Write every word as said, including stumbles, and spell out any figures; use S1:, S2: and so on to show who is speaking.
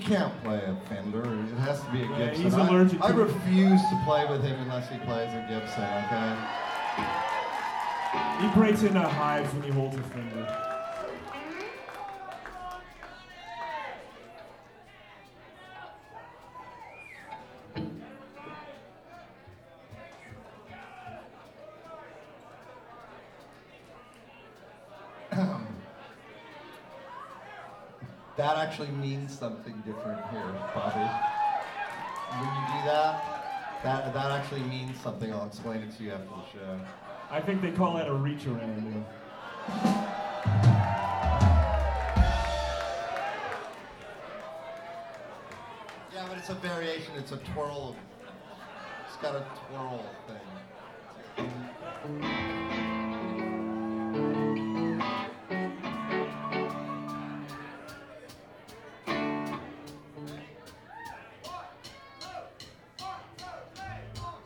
S1: can't play a Fender. It has to be a
S2: Yeah,
S1: Gibson.
S2: he's
S1: I-
S2: allergic
S1: I,
S2: to it.
S1: refuse to play with him unless he plays a Gibson, okay?
S2: He breaks into hives when he holds a Fender.
S1: That actually means something different here, Bobby. When you do that, that that actually means something. I'll explain it to you after the show.
S2: I think they call that a reach around.
S1: Yeah, but it's a variation. It's a twirl. It's got a twirl thing.